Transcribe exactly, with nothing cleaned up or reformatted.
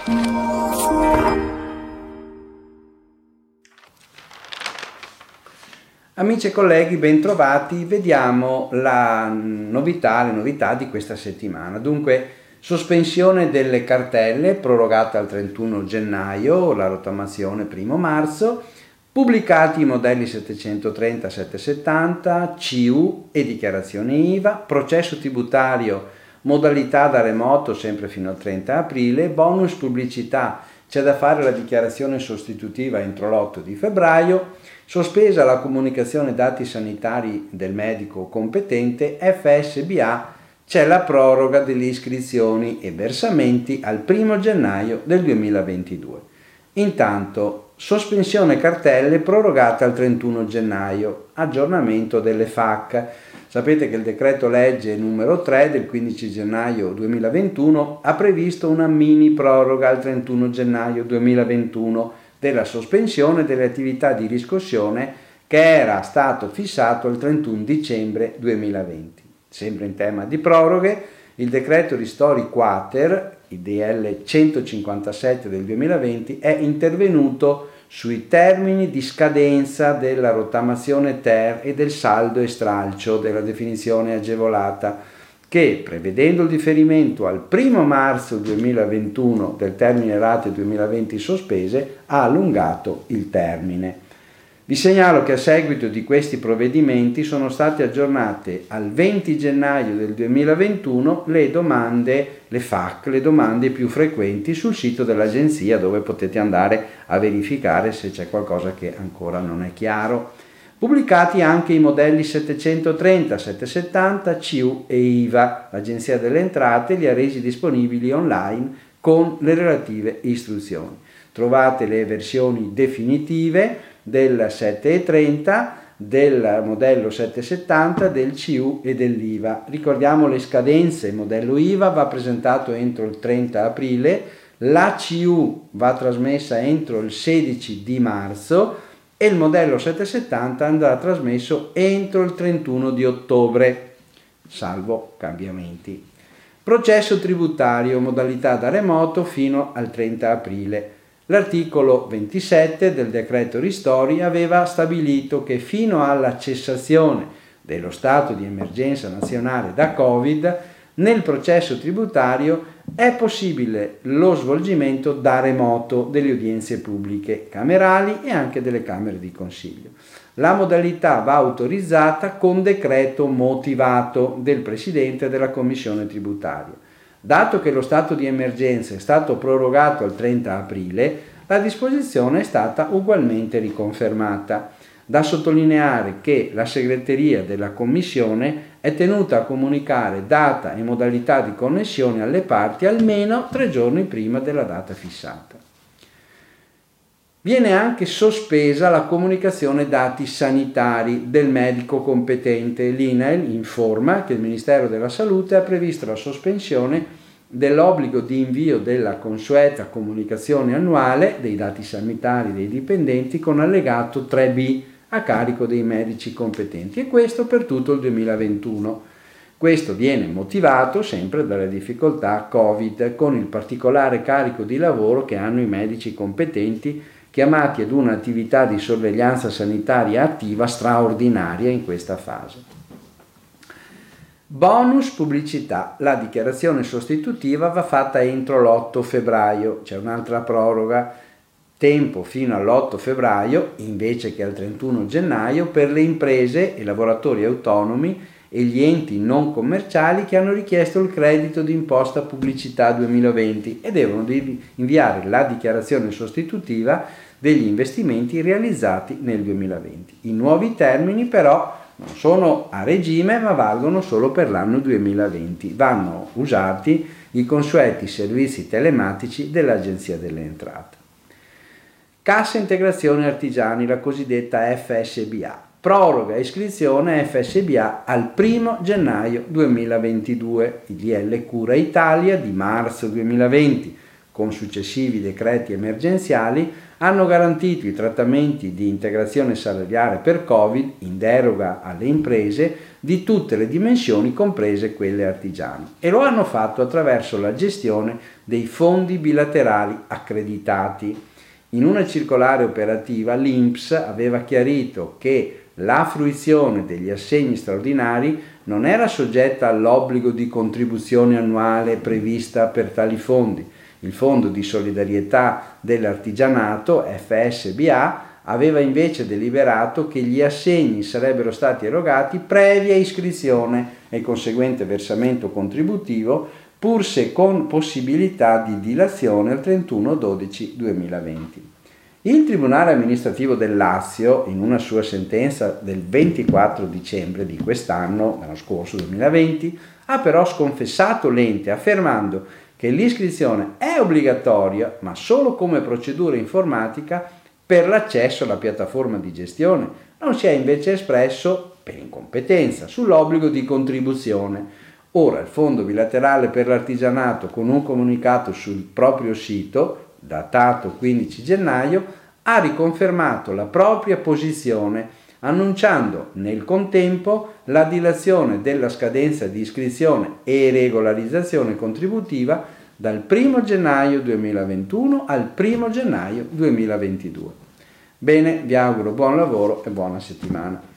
Amici e colleghi, bentrovati. Vediamo la novità, le novità di questa settimana. Dunque, sospensione delle cartelle prorogata al trentuno gennaio, la rottamazione primo marzo, pubblicati i modelli settecentotrenta settecentosettanta, C U e dichiarazione I V A, processo tributario, modalità da remoto sempre fino al trenta aprile, bonus pubblicità, c'è da fare la dichiarazione sostitutiva entro l'otto di febbraio, sospesa la comunicazione dati sanitari del medico competente, F S B A c'è la proroga delle iscrizioni e versamenti al primo gennaio del duemilaventidue. Intanto, sospensione cartelle prorogata al trentuno gennaio, aggiornamento delle F A Q. Sapete che il decreto legge numero tre del quindici gennaio duemilaventuno ha previsto una mini proroga al trentuno gennaio duemilaventuno della sospensione delle attività di riscossione che era stato fissato al trentuno dicembre duemilaventi. Sempre in tema di proroghe, il decreto ristori quater, il D L centocinquantasette del duemilaventi, è intervenuto sui termini di scadenza della rottamazione ter e del saldo e stralcio della definizione agevolata, che, prevedendo il differimento al primo marzo duemilaventuno del termine rate duemilaventi sospese, ha allungato il termine. Vi segnalo che a seguito di questi provvedimenti sono state aggiornate al venti gennaio del duemilaventuno le domande, le F A Q, le domande più frequenti sul sito dell'agenzia, dove potete andare a verificare se c'è qualcosa che ancora non è chiaro. Pubblicati anche i modelli settecentotrenta settecentosettanta, C U e I V A. L'Agenzia delle Entrate li ha resi disponibili online con le relative istruzioni. Trovate le versioni definitive del settecentotrenta, del modello settecentosettanta, del C U e dell'I V A. Ricordiamo le scadenze: il modello I V A va presentato entro il trenta aprile, la C U va trasmessa entro il sedici di marzo e il modello settecentosettanta andrà trasmesso entro il trentuno di ottobre, salvo cambiamenti. Processo tributario, modalità da remoto fino al trenta aprile. L'articolo ventisette del decreto ristori aveva stabilito che fino alla cessazione dello stato di emergenza nazionale da Covid, nel processo tributario è possibile lo svolgimento da remoto delle udienze pubbliche camerali e anche delle camere di consiglio. La modalità va autorizzata con decreto motivato del Presidente della Commissione tributaria. Dato che lo stato di emergenza è stato prorogato al trenta aprile, la disposizione è stata ugualmente riconfermata. Da sottolineare che la segreteria della Commissione è tenuta a comunicare data e modalità di connessione alle parti almeno tre giorni prima della data fissata. Viene anche sospesa la comunicazione dati sanitari del medico competente. L'I N A I L informa che il Ministero della Salute ha previsto la sospensione dell'obbligo di invio della consueta comunicazione annuale dei dati sanitari dei dipendenti con allegato tre B a carico dei medici competenti, e questo per tutto il duemilaventuno. Questo viene motivato sempre dalle difficoltà Covid, con il particolare carico di lavoro che hanno i medici competenti, chiamati ad un'attività di sorveglianza sanitaria attiva straordinaria in questa fase. Bonus pubblicità. La dichiarazione sostitutiva va fatta entro l'otto febbraio. C'è un'altra proroga, tempo fino all'otto febbraio invece che al trentuno gennaio per le imprese, i lavoratori autonomi e gli enti non commerciali che hanno richiesto il credito d'imposta pubblicità duemilaventi e devono inviare la dichiarazione sostitutiva degli investimenti realizzati nel duemilaventi. I nuovi termini però non sono a regime, ma valgono solo per l'anno duemilaventi. Vanno usati i consueti servizi telematici dell'Agenzia delle Entrate. Cassa integrazione artigiani, la cosiddetta F S B A. Proroga iscrizione F S B A al primo gennaio duemilaventidue. Il D L Cura Italia di marzo duemilaventi, con successivi decreti emergenziali, hanno garantito i trattamenti di integrazione salariale per Covid in deroga alle imprese di tutte le dimensioni, comprese quelle artigiane, e lo hanno fatto attraverso la gestione dei fondi bilaterali accreditati. In una circolare operativa l'I N P S aveva chiarito che la fruizione degli assegni straordinari non era soggetta all'obbligo di contribuzione annuale prevista per tali fondi. Il Fondo di Solidarietà dell'Artigianato, F S B A, aveva invece deliberato che gli assegni sarebbero stati erogati previa iscrizione e conseguente versamento contributivo, pur se con possibilità di dilazione al trentuno dicembre duemilaventi. Il Tribunale amministrativo del Lazio, in una sua sentenza del ventiquattro dicembre di quest'anno, l'anno scorso duemilaventi, ha però sconfessato l'ente affermando che l'iscrizione è obbligatoria, ma solo come procedura informatica per l'accesso alla piattaforma di gestione. Non si è invece espresso, per incompetenza, sull'obbligo di contribuzione. Ora il Fondo bilaterale per l'artigianato, con un comunicato sul proprio sito, datato quindici gennaio, ha riconfermato la propria posizione, annunciando nel contempo la dilazione della scadenza di iscrizione e regolarizzazione contributiva dal primo gennaio duemilaventuno al primo gennaio duemilaventidue. Bene, vi auguro buon lavoro e buona settimana.